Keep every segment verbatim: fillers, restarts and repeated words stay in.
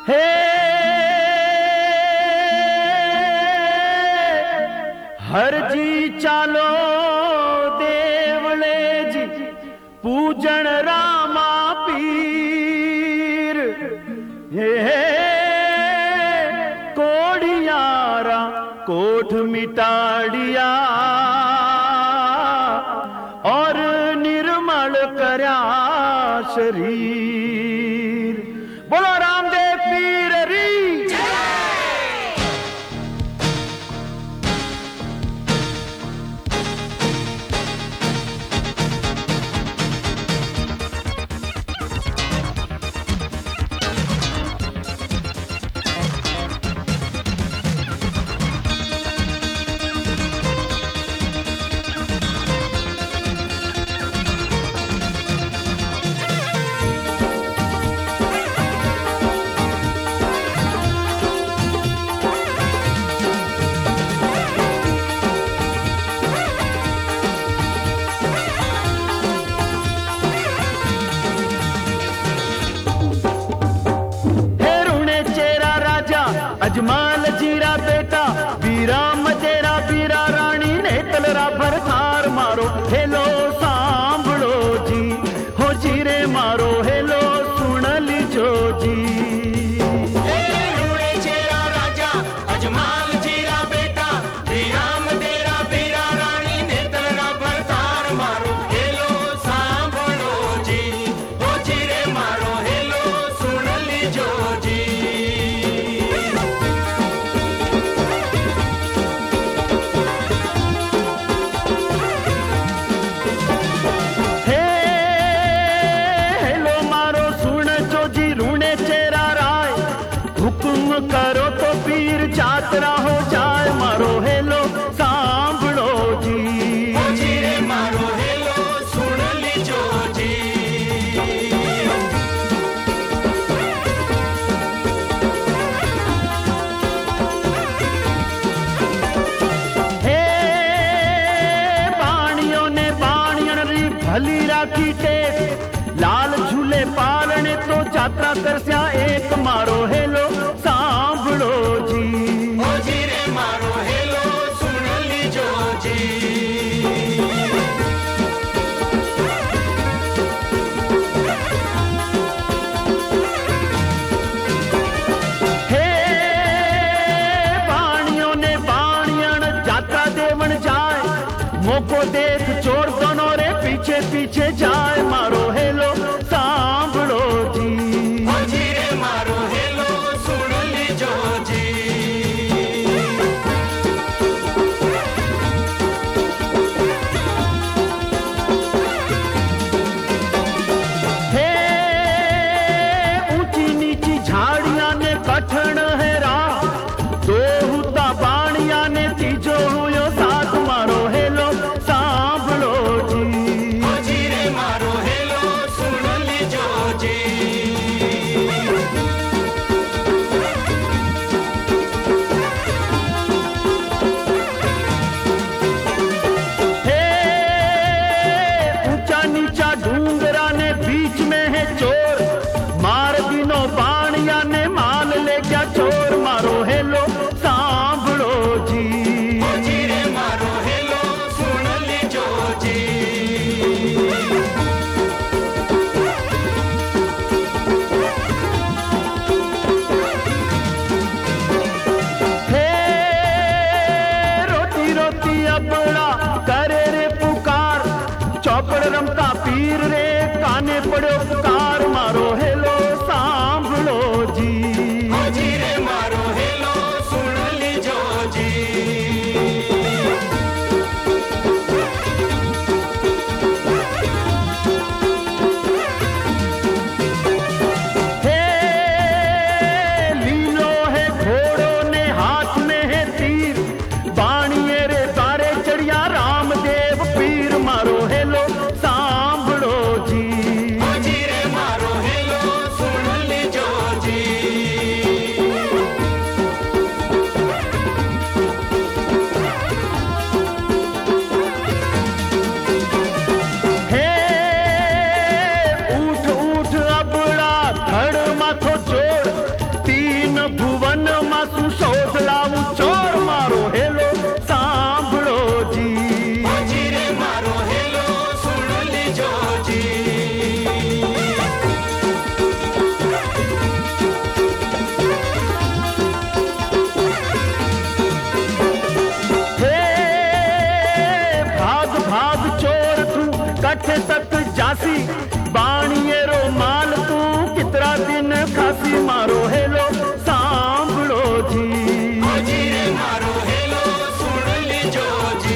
हे हर जी चालो देवले जी पूजन रामा पीर। हे कोड़ियारा कोठ मिटाड़िया और निर्मल करया शरीर। बोलो रामदेव पीर री। अजमाल जीरा बेटा बीरा मजेरा बीरा रानी ने तलरा भर थार मारो हेलो सांभलो जी हो जीरे मारो हेलो सुन लीजो जी। करो तो पीर जात्रा हो जाए मारो हेलो सांभलो जी। ओ जीरे मारो हेलो सुन लीजो जी। हे बाणियों ने बाणियन री भली राखी टेक लाल झूले पालने तो जात्रा करस्या एक मारो हेलो सांभलो जी। ओ जीरे मारो हेलो सुन लीजो जी। हे बाणियों ने बाणियन जात्रा देवन जाए मोको देख चोर दोनों रे पीछे पीछे जाए मारो हेलो सांभलो जी। ओ जीरे मारो हेलो सुन लीजो जी। हे ऊंची नीची झाड़ियां ने कठण है राह दो हुता बाणिया ने तीजो हुयो साथ मारो हेलो सांभलो जी। ओ जीरे मारो हेलो सुन लीजो जी। हे ऊंचा नीचा ढूंगरा ने बीच में है चोर मार दिनो बाणिया ने माल ले गया चोर मारो हेलो सांभलो जी। ओ जीरे मारो हेलो सुन लीजो जी। हे रोती रोती अबड़ा करे रे पुकार चौपड़ रमता पीर रे काने पड़ो पुकार मारो हेलो सांभलो जी। ओ जीरे मारो हेलो सुन लीजो जी। हे लीलो है घोड़ों ने हाथ में है तीर बाणिये रे तारे चढ़िया रामदेव पीर मारो हेलो सांभलो जी। ओ जीरे कठे तक जासी बाणिए रो माल तू कितरा दिन खासी मारो हेलो सांभलो जी जी रे मारो हेलो सुन लीजो जी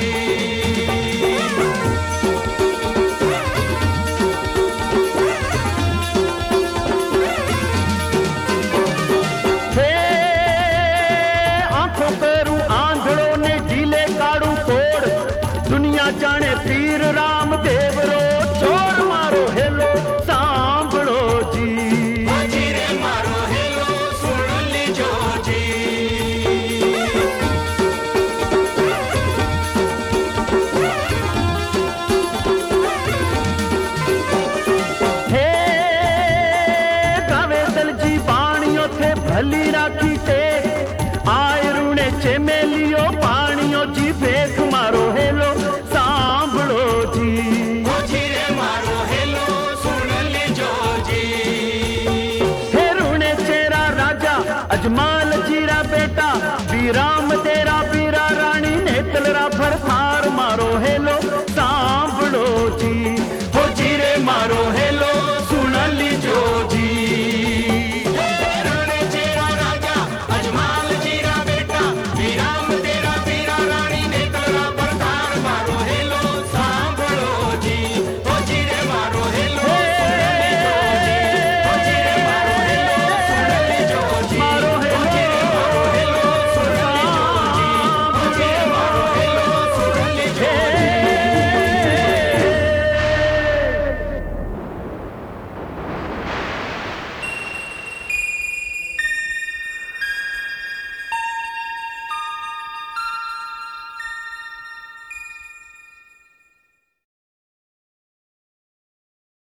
हे आंखों करू आंधड़ो ने ढीले काड़ू तोड़ दुनिया जाने पीर राम